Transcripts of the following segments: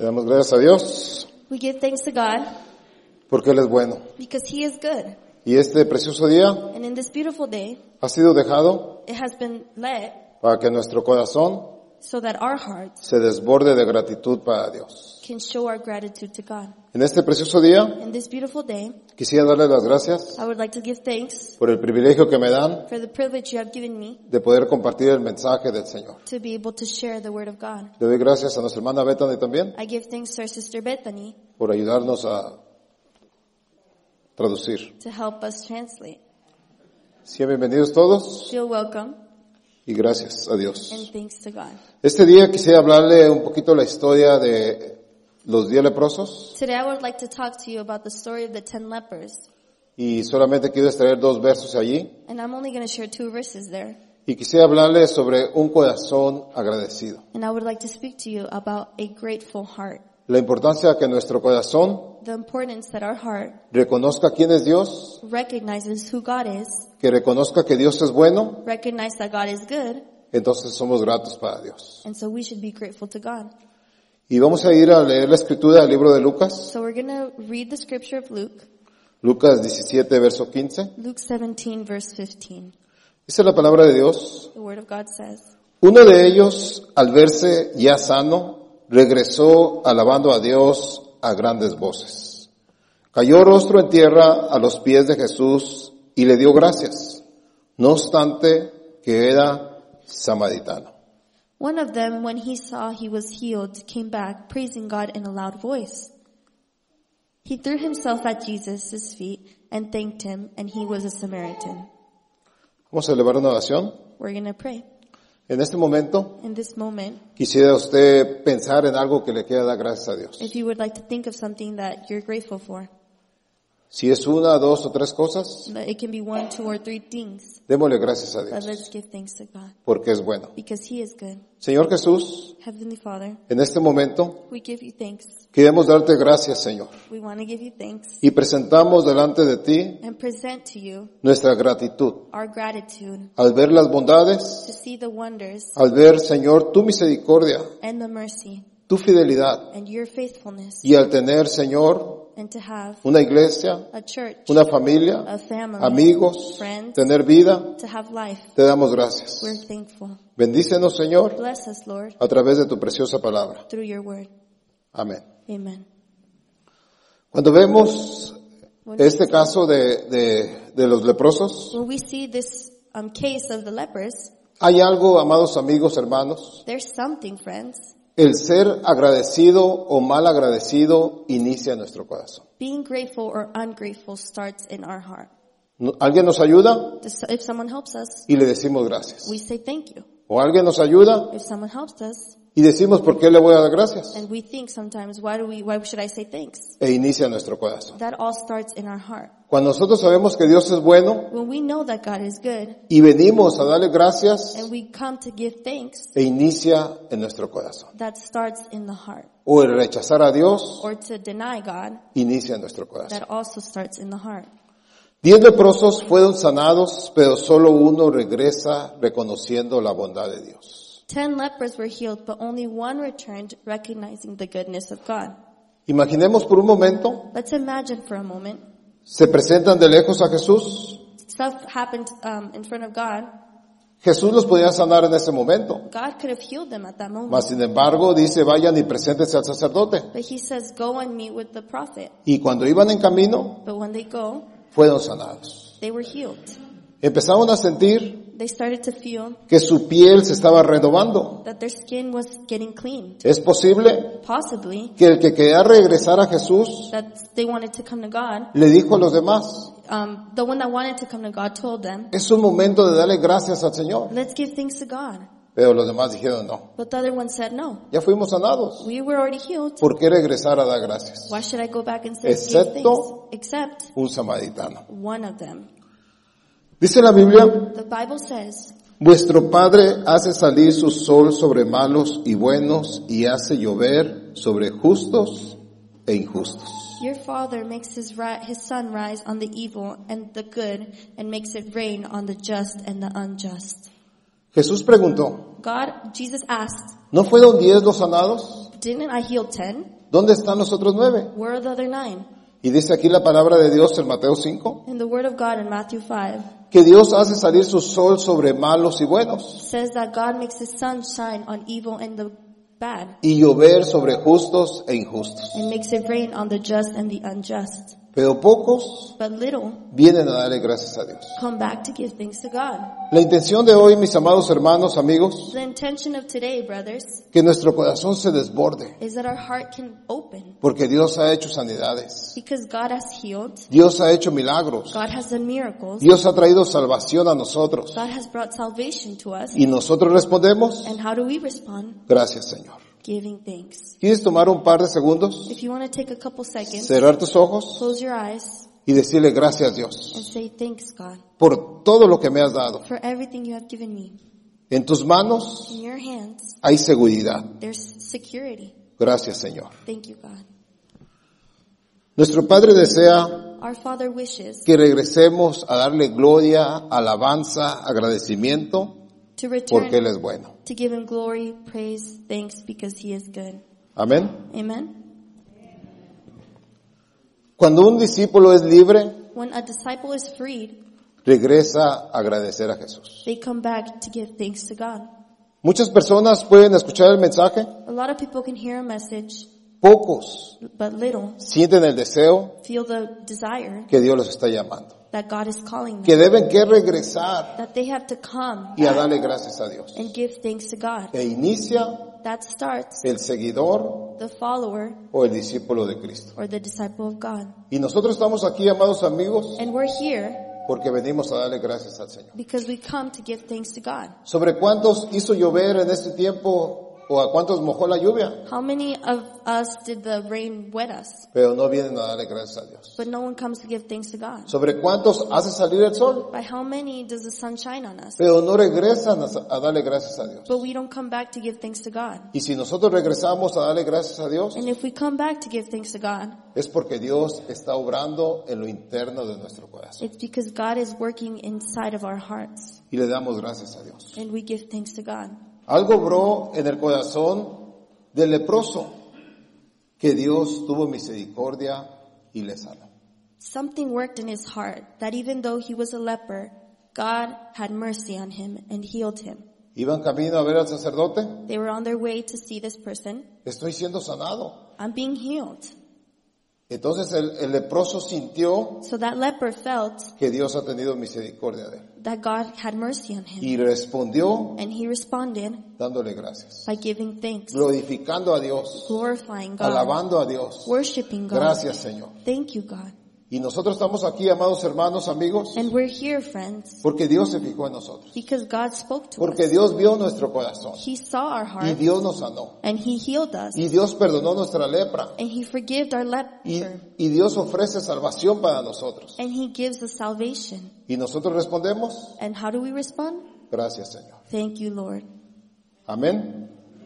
Le damos gracias a Dios We give thanks to God porque Él es bueno. because He is good. Y este precioso día And in this beautiful day, ha sido dejado it has been led para que nuestro corazón so that our hearts se desborde de gratitud para Dios. can show our gratitude to God. En este precioso día In this beautiful day, quisiera darle las gracias I would like to give thanks por el privilegio que me dan for the privilege you have given me de poder compartir el mensaje del Señor. to be able to share the Word of God. Le doy gracias a nuestra hermana Bethany también I give thanks to our sister Bethany por ayudarnos a traducir. to help us translate. Sean bienvenidos todos Feel welcome y gracias a Dios. and thanks to God. Este día quisiera hablarle un poquito la historia de los 10 leprosos Today I would like to talk to you about the story of the 10 lepers. y solamente quiero extraer 2 versos allí And I'm only going to share 2 verses there. y quisiera hablarle sobre un corazón agradecido. And I would like to speak to you about a grateful heart. La importancia que nuestro corazón The importance that our heart reconozca quién es Dios, recognizes who God is, que reconozca que Dios es bueno, recognize that God is good, entonces somos gratos para Dios. and so we should be grateful to God. Y vamos a ir a leer la escritura del libro de Lucas, So we're going to read the scripture of Luke, Lucas 17, verso 15. Luke 17 verse 15. Dice la palabra de Dios: The word of God says, uno de ellos, al verse ya sano, regresó alabando a Dios a grandes voces. Cayó rostro en tierra a los pies de Jesús y le dio gracias, no obstante que era samaritano. one of them, when he saw he was healed, came back, praising God in a loud voice. He threw himself at Jesus' feet and thanked him, and he was a Samaritan. Vamos a elevar una oración. We're going to pray. En este momento, In this moment, quisiera usted pensar en algo que le quiera dar gracias a Dios. if you would like to think of something that you're grateful for, Si es 1, 2 o 3 cosas, that it can be 1, 2, or 3 things, démosle gracias a but Dios, let's give thanks to God, porque es bueno. because He is good. Señor Jesús, Heavenly Father, en este momento we give you thanks. queremos darte gracias, Señor, We want to give you thanks y presentamos delante de ti and present to you nuestra gratitud our gratitude al ver las bondades, to see the wonders al ver, Señor, tu misericordia, and the mercy tu fidelidad, and your faithfulness, y al tener, Señor, and to have una iglesia, a church, una familia, a family, amigos, friends, tener vida, to have life. te damos gracias. We're thankful. Bendícenos, Señor, Bless us, Lord, a través de tu preciosa palabra. through your word. Amén. Amen. Cuando vemos When este caso de los leprosos, we see this case of the lepers, hay algo, amados amigos, hermanos. there's something, friends. El ser agradecido o mal agradecido inicia en nuestro corazón. Being grateful or ungrateful starts in our heart. Alguien nos ayuda If someone helps us, y le decimos gracias. we say thank you. O alguien nos ayuda If someone helps us, y decimos por qué le voy a dar gracias. and we think sometimes, why should I say thanks? E inicia en nuestro corazón. That all starts in our heart. Cuando nosotros sabemos que Dios es bueno When we know that God is good, y venimos a darle gracias, and we come to give thanks, e inicia en nuestro corazón. that starts in the heart. O el rechazar a Dios Or to deny God, inicia en nuestro corazón. that also starts in the heart. 10 leprosos fueron sanados, pero solo uno regresa reconociendo la bondad de Dios. 10 lepers were healed, but only one returned, recognizing the goodness of God. Imaginemos por un momento, Let's imagine for a moment, se presentan de lejos a Jesús. stuff happened in front of God. Jesús los podía sanar en ese momento. God could have healed them at that moment. Mas sin embargo, dice, vayan y preséntense al sacerdote. But He says, go and meet with the prophet. Y cuando iban en camino, But when they go, fueron sanados. they were healed. Empezaron a sentir They started to feel que su piel se estaba renovando. that their skin was getting cleaned. Es posible Possibly que el que quería regresar a Jesús that they wanted to come to God. le dijo a los demás, The one that wanted to come to God told them, es un momento de darle gracias al Señor. let's give thanks to God. Pero los demás dijeron, no, But the other one said, no, ya fuimos sanados. we were already healed. ¿Por qué regresar a dar gracias? Why should I go back and say give Excepto- thanks? Except Un samaritano. one of them. Dice la Biblia, The Bible says, vuestro Padre hace salir su sol sobre malos y buenos y hace llover sobre justos e injustos. your Father makes his sun rise on the evil and the good, and makes it rain on the just and the unjust. Jesús preguntó, Jesus asked, ¿no fueron 10 los sanados? Didn't I heal 10? ¿Dónde están los otros 9? Where are the other 9? Y dice aquí la palabra de Dios en Mateo 5, In the word of God in Matthew 5, que Dios hace salir su sol sobre malos y buenos, says that God makes his sun shine on evil and the bad, y llover sobre justos e injustos. and makes it rain on the just and the unjust. Pero pocos But little vienen a darle gracias a Dios. come back to give thanks to God. La intención de hoy, mis amados hermanos, amigos, The intention of today, brothers, que nuestro corazón se desborde, is that our heart can open, porque Dios ha hecho sanidades, because God has healed, Dios ha hecho milagros, God has done miracles, Dios ha traído salvación a nosotros, God has brought salvation to us. y nosotros respondemos, And how do we respond? gracias Señor. Giving thanks. ¿Quieres tomar un par de segundos, If you want to take a couple seconds, cerrar tus ojos close your eyes y decirle gracias Dios and say thanks, God, por todo lo que me has dado? for everything you have given me. En tus manos In your hands, hay seguridad. there's security. Gracias Señor. Thank you, God. Nuestro Padre desea Our Father wishes que regresemos a darle gloria, alabanza, agradecimiento, to porque Él return es bueno. to give him glory, praise, thanks, because he is good. Amén. Amen? Cuando un discípulo es libre, When a disciple is freed, regresa a agradecer a Jesús. they come back to give thanks to God. Muchas personas pueden escuchar el mensaje, A lot of people can hear a message, pocos but little sienten el deseo feel the desire que Dios los está llamando, that God is calling que them, deben que regresar that they have to come y a darle gracias a Dios. and give thanks to God. E inicia That starts el seguidor the follower o el discípulo de Cristo. or the disciple of God. Y nosotros estamos aquí, amados amigos, And we're here porque venimos a darle gracias al Señor. because we come to give thanks to God. ¿Sobre cuántos hizo llover en este tiempo o a cuántos mojó la lluvia? How many of us did the rain wet us? Pero no vienen a darle gracias a Dios. But no one comes to give thanks to God. ¿Sobre cuántos hace salir el sol? By how many does the sun shine on us? Pero no regresan a darle gracias a Dios. But we don't come back to give thanks to God. Y si nosotros regresamos a darle gracias a Dios, And if we come back to give thanks to God, es porque Dios está obrando en lo interno de nuestro corazón. it's because God is working inside of our hearts. Y le damos gracias a Dios. And we give thanks to God. Algo obró en el corazón del leproso, que Dios tuvo misericordia y le sanó. Something worked in his heart that even though he was a leper, God had mercy on him and healed him. Iban camino a ver al sacerdote. They were on their way to see this person. Estoy siendo sanado. I'm being healed. Entonces el leproso sintió So that leper felt que Dios ha tenido misericordia de él. that God had mercy on him. Y respondió And he responded dándole gracias. by giving thanks, Glorificando a Dios. glorifying God, Alabando a Dios. worshiping God. Gracias, Señor. Thank you, God. Y nosotros estamos aquí, amados hermanos, amigos, And we're here, friends, porque Dios se fijó en nosotros. because God spoke to Porque us. Dios vio nuestro corazón. He saw our Y heart Dios nos sanó. and he healed us. Y Dios perdonó nuestra lepra. And he forgave our Y, leper. y Dios ofrece salvación para nosotros. And he gives us salvation. Y nosotros respondemos, And how do we respond? gracias, Señor. Thank you, Lord. Amén.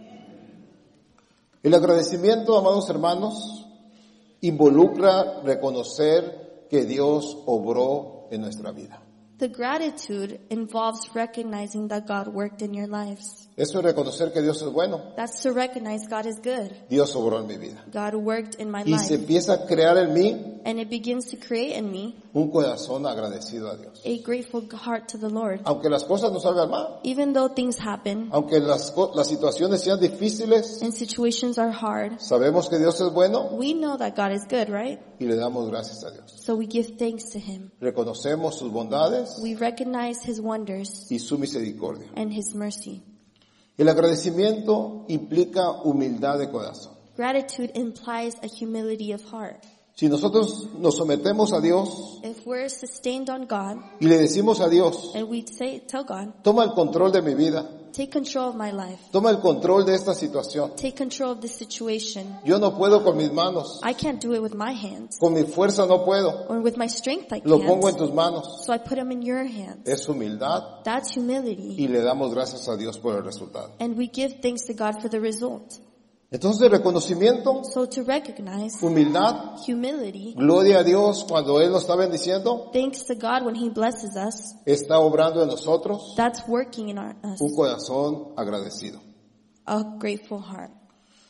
El agradecimiento, amados hermanos, involucra reconocer que Dios obró en nuestra vida. The gratitude involves recognizing that God worked in your lives. Eso es reconocer que Dios es bueno. That's to recognize God is good. Dios obró en mi vida. God worked in my Y se life. empieza a crear en mí And it begins to create in me un corazón agradecido a Dios. a grateful heart to the Lord. Aunque las cosas nos salgan mal, Even though things happen aunque las situaciones sean difíciles, and situations are hard, sabemos que Dios es bueno we know that God is good, right? y le damos gracias a Dios. So we give thanks to him. Reconocemos sus bondades We recognize his wonders y su misericordia. and his mercy. El agradecimiento implica humildad de corazón. Gratitude implies a humility of heart. Si nosotros nos sometemos a Dios If we're sustained on God y le decimos a Dios, and we tell God, toma el control de mi vida, take control of my life, toma el control de esta situación. take control of this situation. Yo no puedo con mis manos, I can't do it with my hands con mi fuerza no puedo, or with my strength I lo pongo en can't. tus manos. So I put them in your hands. Es humildad That's humility. y le damos gracias a Dios por el resultado. And we give thanks to God for the result. Entonces, reconocimiento, So to recognize humildad, humility, gloria a Dios cuando Él nos está bendiciendo, thanks to God when he blesses us, está obrando en nosotros that's working in us, un corazón agradecido. a grateful heart.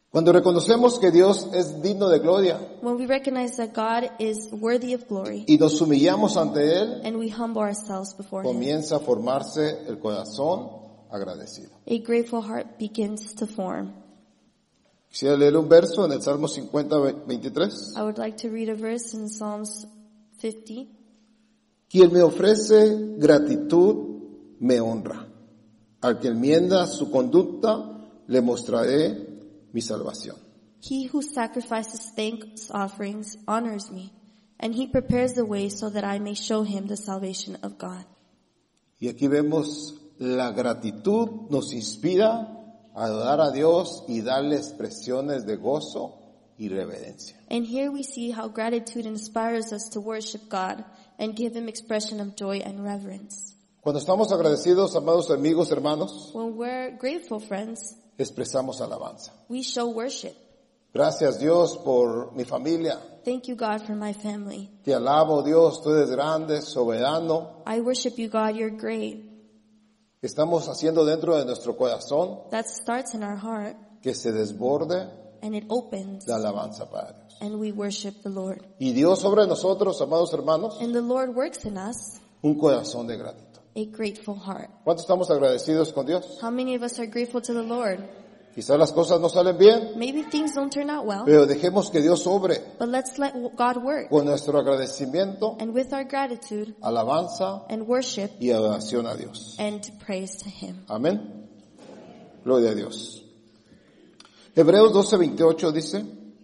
Cuando reconocemos que Dios es digno de gloria When we recognize that God is worthy of glory y nos humillamos ante Él, and we humble ourselves before Him, comienza a formarse el corazón agradecido. a grateful heart begins to form. Quisiera leer un verso en el Salmo 50, 23. I would like to read a verse in Psalms 50. Quien me ofrece gratitud me honra. Al que enmienda su conducta le mostraré mi salvación. He who sacrifices thanks offerings honors me, and he prepares the way so that I may show him the salvation of God. Y aquí vemos la gratitud nos inspira a adorar a Dios y darle expresiones de gozo y reverencia. And here we see how gratitude inspires us to worship God and give Him expression of joy and reverence. Cuando estamos agradecidos, amados amigos, hermanos, When we're grateful, friends, expresamos alabanza. we show worship. Gracias Dios por mi familia. Thank you, God, for my family. Te alabo Dios, tú eres grande, soberano. I worship you, God, you're great. Estamos haciendo dentro de nuestro corazón That starts in our heart, que se desborde and it opens, la alabanza para Dios. and we worship the Lord. Y Dios sobre nosotros, amados hermanos, And the Lord works in us un corazón de gratitud. a grateful heart. ¿Cuántos estamos agradecidos con Dios? How many of us are grateful to the Lord? Quizás las cosas no salen bien, Maybe things don't turn out well, pero dejemos que Dios obre but let's let God work. con nuestro agradecimiento, And with our gratitude alabanza and worship y adoración a Dios. and praise to Him. Amén. Gloria a Dios. Hebreos 12:28 dice,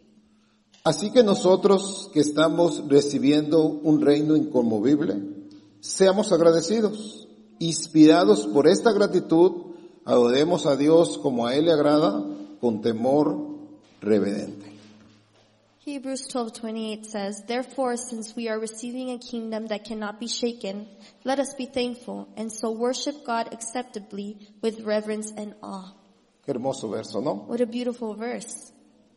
así que nosotros que estamos recibiendo un reino inconmovible, seamos agradecidos, inspirados por esta gratitud, adoremos a Dios como a Él le agrada, con temor reverente. Hebrews 12:28 says, therefore, since we are receiving a kingdom that cannot be shaken, let us be thankful and so worship God acceptably with reverence and awe. Qué hermoso verso, ¿no? What a beautiful verse.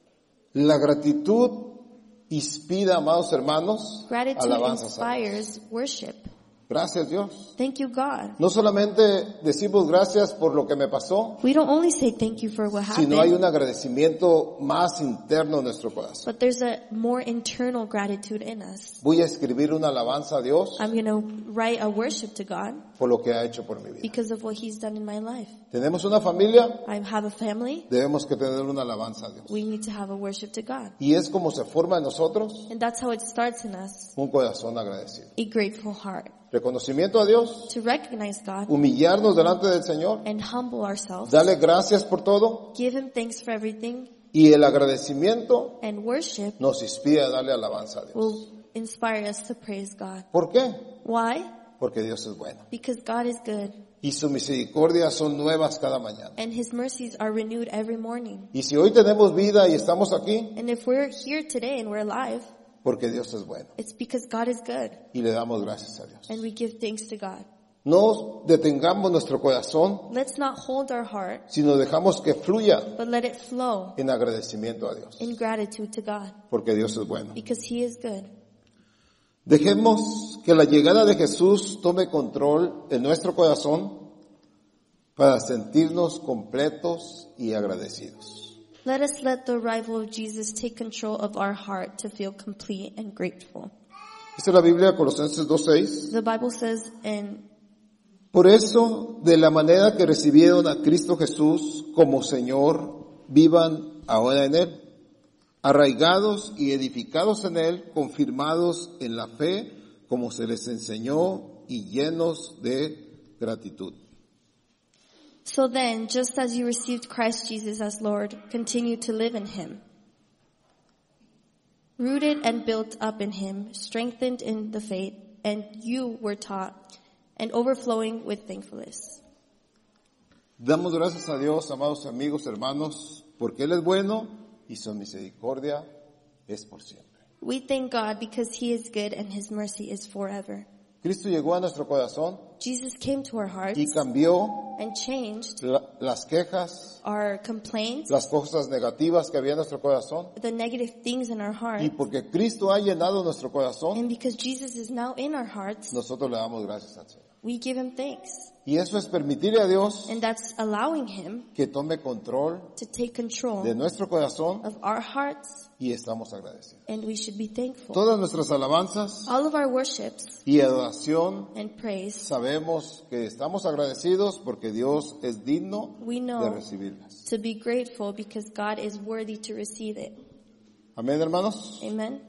La gratitud inspira, amados hermanos, Gratitude alabanzas a Dios. inspires worship. Gracias Dios. Thank you, God. No solamente decimos gracias por lo que me pasó, We don't only say thank you for what sino hay happened, un agradecimiento más interno en nuestro corazón. but there's a more internal gratitude in us. Voy a escribir una alabanza a Dios I'm going to write a worship to God por lo que ha hecho por mi vida. because of what He's done in my life. Tenemos una familia, I have a family. debemos que tener una alabanza a Dios. We need to have a worship to God. Y es como se forma en nosotros And that's how it starts in us, un corazón agradecido. a grateful heart. Reconocimiento a Dios, To recognize God humillarnos delante del Señor, and humble ourselves. darle gracias por todo Give Him thanks for everything. y el agradecimiento And worship nos inspira a darle alabanza a Dios. will inspire us to praise God. ¿Por qué? Why? Porque Dios es bueno. Because God is good Y sus misericordias son nuevas cada mañana. and His mercies are renewed every morning. Y si hoy tenemos vida y estamos aquí, And if we're here today and we're alive, porque Dios es bueno. it's because God is good Y le damos gracias a Dios. and we give thanks to God. No detengamos nuestro corazón, Let's not hold our heart, sino dejamos que fluya but let it flow en agradecimiento a Dios. in gratitude to God Porque Dios es bueno. because He is good. Dejemos que la llegada de Jesús tome control en nuestro corazón para sentirnos completos y agradecidos. Let us let the arrival of Jesus take control of our heart to feel complete and grateful. Dice la Biblia, Colosenses 2:6. The Bible says in Por eso, de la manera que recibieron a Cristo Jesús como Señor, vivan ahora en Él, arraigados y edificados en Él, confirmados en la fe, como se les enseñó, y llenos de gratitud. So then, just as you received Christ Jesus as Lord, continue to live in Him. Rooted and built up in Him, strengthened in the faith, and you were taught, and overflowing with thankfulness. Damos gracias a Dios, amados amigos, hermanos, porque Él es bueno y su misericordia es por siempre. We thank God because He is good and His mercy is forever. Cristo llegó a nuestro corazón Jesus came to our hearts y cambió and changed las quejas, our complaints, las cosas negativas que había en nuestro corazón. the negative things in our heart. Y porque Cristo ha llenado nuestro corazón, And because Jesus is now in our hearts, nosotros le damos gracias al Señor. we give Him thanks. Y eso es permitirle a Dios And that's allowing Him que tome control to take control de nuestro corazón of our hearts, y estamos agradecidos. and we should be thankful. Todas nuestras alabanzas All of our worships y adoración and praise, sabemos que estamos agradecidos porque Dios es digno we de know recibirlas. to be grateful because God is worthy to receive it. Amén, hermanos. Amen.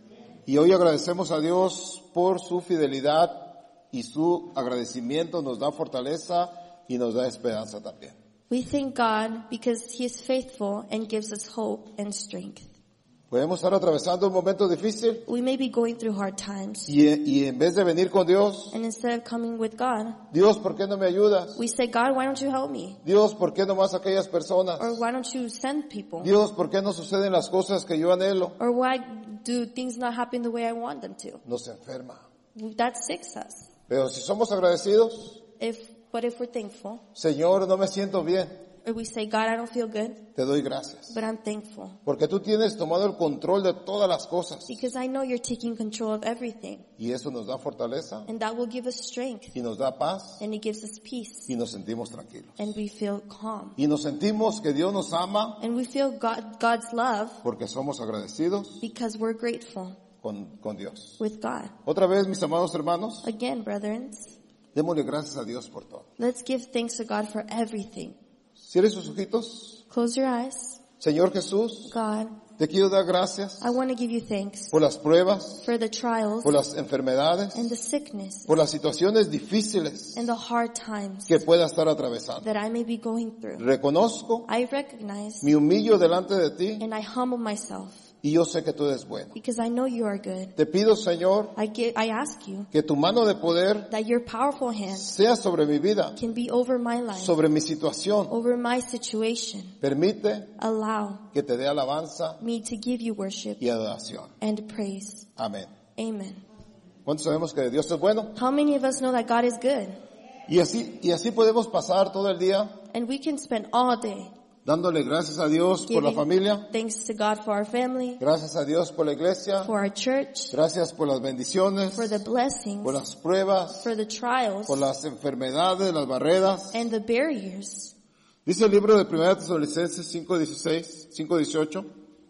Y hoy agradecemos a Dios por su fidelidad y su agradecimiento nos da fortaleza y nos da esperanza también. We thank God because He is faithful and gives us hope and strength. Podemos estar atravesando un momento difícil We may be going through hard times, y en vez de venir con Dios, and instead of coming with God, Dios, ¿por qué no me ayudas? we say, God, why don't you help me? Dios, ¿por qué no más aquellas personas? Or why don't you send people? Dios, ¿por qué no suceden las cosas que yo anhelo? Or why do things not happen the way I want them to? Nos enferma. That sicks us. Pero si somos agradecidos, But if we're thankful, Señor, no me siento bien, or we say, God, I don't feel good, te doy gracias. but I'm thankful. Porque tú tienes tomado el control de todas las cosas. Because I know you're taking control of everything. Y eso nos da fortaleza, And that will give us strength. y nos da paz, And it gives us peace. y nos sentimos tranquilos. And we feel calm. Y nos sentimos que Dios nos ama And we feel God's love porque somos agradecidos because we're grateful con Dios. with God. Otra vez, mis amados hermanos, Again, brethren, démosle gracias a Dios por todo. let's give thanks to God for everything. Cierre sus ojitos. Close your eyes. Señor Jesús, God, te quiero dar gracias I want to give you thanks por las pruebas, for the trials por las enfermedades, and the sickness por las situaciones difíciles and the hard times que pueda estar atravesando. that I may be going through. Reconozco, I recognize me humillo delante de ti and I humble myself y yo sé que tú eres bueno. because I know you are good. Te pido, Señor, I ask you que tu mano de poder that your powerful hand sea sobre mi vida, can be over my life, sobre mi situación. over my situation. Permite Allow que te dé alabanza me to give you worship y adoración. and praise. Amén. Amen. ¿Cuántos sabemos que Dios es bueno? How many of us know that God is good? Y así podemos pasar todo el día And we can spend all day dándole gracias a Dios por la giving familia, thanks to God for our family, gracias a Dios por la iglesia, for our church, gracias por las bendiciones, for the blessings, por las pruebas, for the trials, por las enfermedades, las barreras. and the barriers. Dice el libro de 1 Tesalonicenses 5:16, 5:18,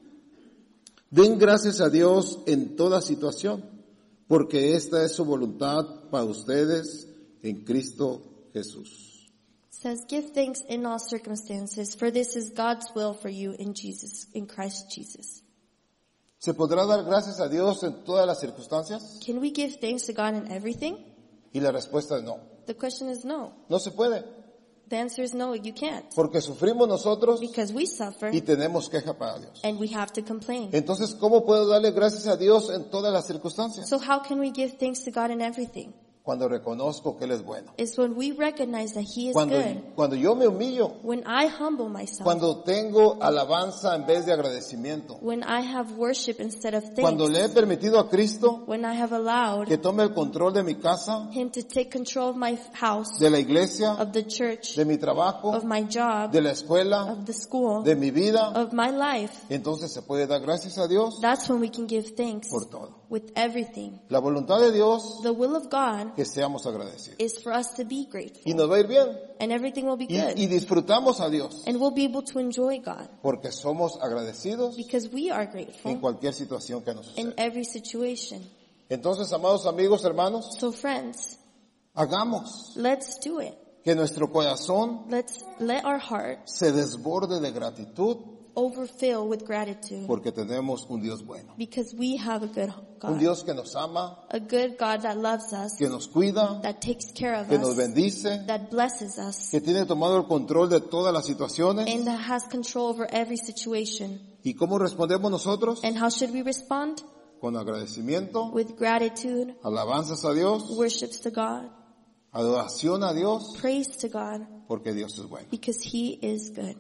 den gracias a Dios en toda situación, porque esta es su voluntad para ustedes en Cristo Jesús. It says, give thanks in all circumstances, for this is God's will for you in Christ Jesus. ¿Se podrá dar gracias a Dios en todas las circunstancias? Can we give thanks to God in everything? Y la respuesta es no. The question is no. No se puede, The answer is no, you can't. porque sufrimos nosotros Because we suffer y tenemos queja para Dios. and we have to complain. Entonces, ¿cómo puedo darle gracias a Dios en todas las circunstancias? So how can we give thanks to God in everything? Cuando reconozco que Él es bueno. It's when we recognize that He is good. Cuando yo me humillo, When I humble myself. cuando tengo alabanza en vez de agradecimiento, When I have worship instead of cuando le he thanks. permitido a Cristo When I have allowed que tome el control de mi casa, Him to take control of my house, de la iglesia, of the church, de mi trabajo, of my job, de la escuela, of the school, de mi vida, of my life, entonces se puede dar gracias a Dios that's when we can give thanks por todo. with everything. La voluntad de Dios, The will of God que seamos agradecidos. is for us to be Y grateful. nos va a ir bien. And everything will be Y good. disfrutamos a Dios. And we'll be able to enjoy God. Porque somos agradecidos Because we are en grateful cualquier situación que nos in suceda. every situation. Entonces, amados amigos, hermanos, So friends, hagamos let's do it. que nuestro corazón Let's let our heart se desborde de gratitud overfill with gratitude. porque tenemos un Dios bueno. Because we have a good Un God. Dios que nos ama, A good God that loves us, que nos cuida, that takes care of que nos us, bendice, that blesses us, que tiene tomado el control de todas las situaciones. and that has control over every situation. ¿Y cómo respondemos nosotros? And how should we respond? Con agradecimiento, With gratitude, alabanzas a Dios, worships to God, adoración a Dios, praise to God, porque Dios es bueno. because He is good.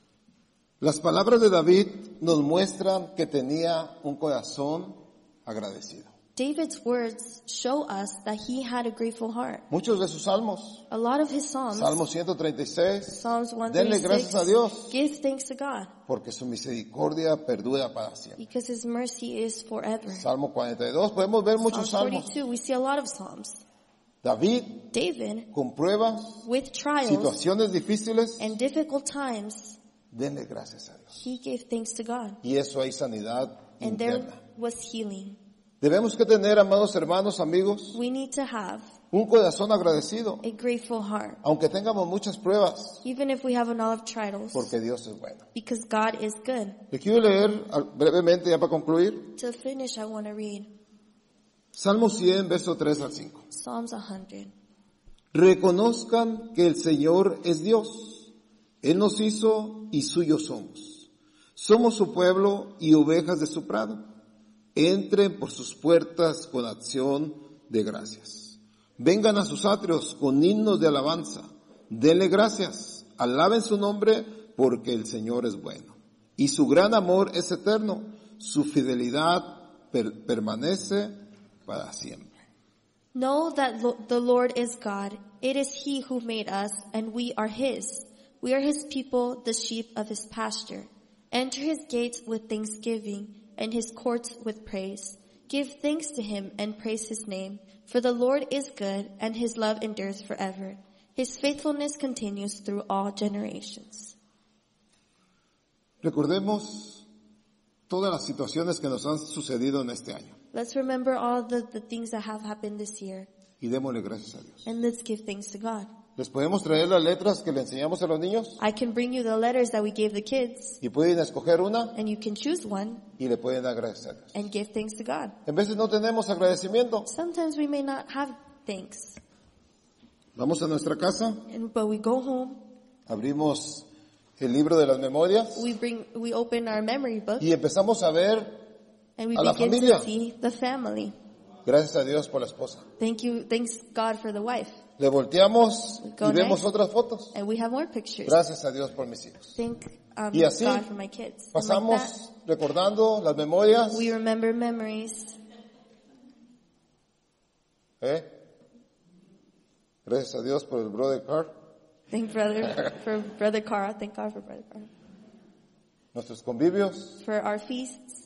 Las palabras de David nos muestran que tenía un corazón agradecido. David's words show us that he had a grateful heart. Muchos de sus salmos, A lot of his psalms, Salmo 136, Psalms denle gracias a Dios 136, give thanks to God porque su misericordia perdura para siempre. because His mercy is forever. Salmo 42, podemos ver muchos Psalm salmos. 42, we see a lot of psalms. David, David, con pruebas, with trials situaciones difíciles, and difficult times, denle gracias a Dios. he gave thanks to God. Y eso hay sanidad And there interna. was healing. Debemos que tener, amados hermanos, amigos, We need to have un corazón agradecido, a grateful heart, aunque tengamos muchas pruebas, even if we have a lot of trials, porque Dios es bueno. because God is good. Le quiero leer brevemente, ya para concluir, To finish, I want to read Salmo 100, verso 3 al 5. Psalms 100. Reconozcan que el Señor es Dios. Él nos hizo y suyos somos. Somos su pueblo y ovejas de su prado. Entren por sus puertas con acción de gracias. Vengan a sus atrios con himnos de alabanza. Denle gracias. Alaben su nombre porque el Señor es bueno. Y su gran amor es eterno. Su fidelidad permanece para siempre. Know that the Lord is God. It is He who made us, and we are His. We are His people, the sheep of His pasture. Enter His gates with thanksgiving, and His courts with praise. Give thanks to Him and praise His name. For the Lord is good, and His love endures forever. His faithfulness continues through all generations. Recordemos todas las situaciones que nos han sucedido en este año. Let's remember all the things that have happened this year, Y démosle gracias a Dios. and let's give thanks to God. ¿Les podemos traer las letras que le enseñamos a los niños? I can bring you the letters that we gave the kids, Y pueden escoger una and you can choose one y le pueden dar gracias a Dios. and give thanks to God. En veces no tenemos agradecimiento. Sometimes we may not have thanks, Vamos a nuestra casa, but we go home, abrimos el libro de las memorias we open our memory book, y empezamos a ver, and we a la begin familia. to see the family. gracias a Dios por la esposa. Thanks God for the wife. Le volteamos Go y vemos next. otras fotos. And we have more pictures. Gracias a Dios por mis hijos. Thank Y así God for my kids. And like pasamos recordando las memorias. that, we remember memories. Gracias a Dios por el brother Carl. Thank Brother Carl. Thank God for Brother Carl. Nuestros convivios. For our feasts.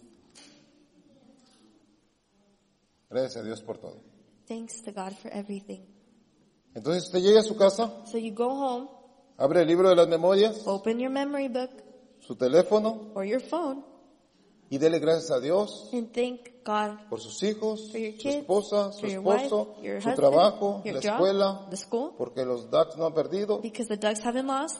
Gracias a Dios por todo. Thanks to God for everything. Entonces usted llega a su casa, So you go home, abre el libro de las memorias, open your memory book su teléfono or your phone, y dele gracias a Dios and thank God por sus hijos, for your su kids, esposa, su for your wife, esposo, your su husband, trabajo, your la job, escuela, the school, porque los Ducks no han perdido. because the Ducks haven't lost.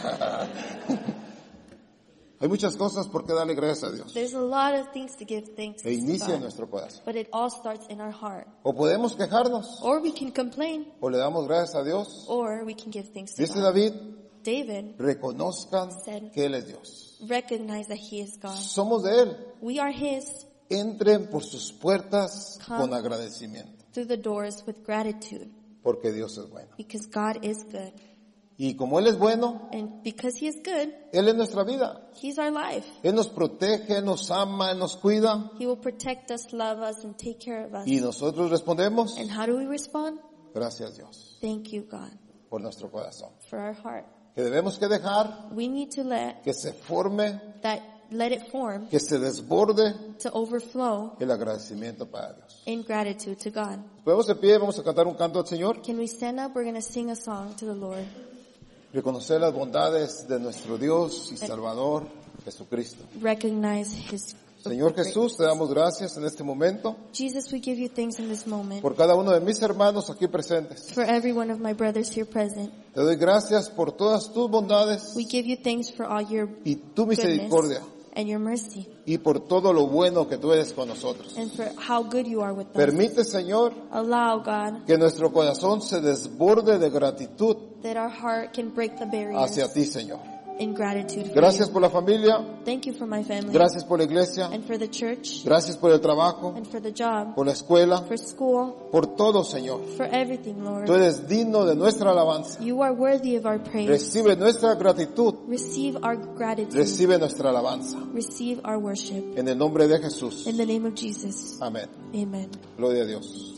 Hay muchas cosas por qué darle gracias a Dios. There's a lot of things to give thanks E inicia to en God. nuestro corazón. But it all starts in our heart. O podemos quejarnos, Or we can complain, o le damos gracias a Dios. or we can give thanks to Dice God. David, David reconozcan Said- que Él es Dios. recognized that He is God. Somos de Él. We are His Entren por sus puertas Come. con agradecimiento, through the doors with gratitude, porque Dios es bueno. because God is good. Y como Él es bueno, And because He is good, Él es nuestra vida. He's our life. Él nos protege, Él nos ama, Él nos cuida. He will protect us, love us, and take care of us. Y nosotros respondemos, And how do we respond? gracias Dios, Thank you, God, por nuestro corazón. for our heart. Que debemos que dejar We need to que se forme, let it form que se desborde to overflow el agradecimiento para Dios. in gratitude to God. Podemos de pie, vamos a cantar un canto al Señor. Can we stand up? We're going to sing a song to the Lord. Reconocer las bondades de nuestro Dios y Salvador Jesucristo. Recognize His Señor Jesús, te damos gracias en este momento Jesus, we give you thanks in this moment por cada uno de mis hermanos aquí presentes. for every one of my brothers here present. Te doy gracias por todas tus bondades We give you thanks for all your y tu misericordia and your mercy, y por todo lo bueno que tú eres con nosotros. and for how good you are with us. Permite, Señor, Allow, God, que nuestro corazón se desborde de gratitud that our heart can break the barriers hacia ti, Señor. in gratitude for Gracias you. por la familia, Thank you for my family, gracias por la iglesia, and for the church, gracias por el trabajo, and for the job, por la escuela, for school, por todo, Señor. for everything, Tú Lord. eres digno de nuestra alabanza. You are worthy of our praise. Recibe nuestra gratitud, Receive our gratitude. recibe nuestra alabanza. Receive our worship. En el nombre de Jesús. In the name of Jesus. Amén. Amen. Gloria a Dios.